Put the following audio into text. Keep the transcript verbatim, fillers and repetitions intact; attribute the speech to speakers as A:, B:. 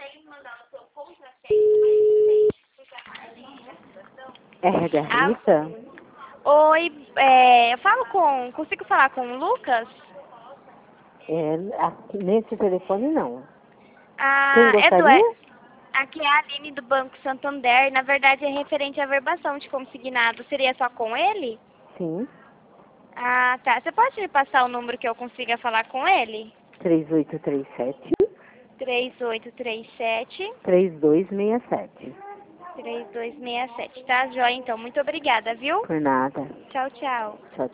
A: É da Rita?
B: Oi, é, eu falo com... Consigo falar com o Lucas?
A: É, aqui, nesse telefone não. Quem
B: Ah, é do...
A: gostaria?
B: Aqui é a Aline do Banco Santander. Na verdade, é referente à verbação de consignado. Seria só com ele?
A: Sim.
B: Ah, tá. Você pode me passar o número que eu consiga falar com ele?
A: três oito três sete,
B: três oito três sete,
A: três dois seis sete.
B: três dois seis sete. Tá, joia? Então, muito obrigada, viu?
A: Por nada.
B: Tchau, tchau.
A: Tchau,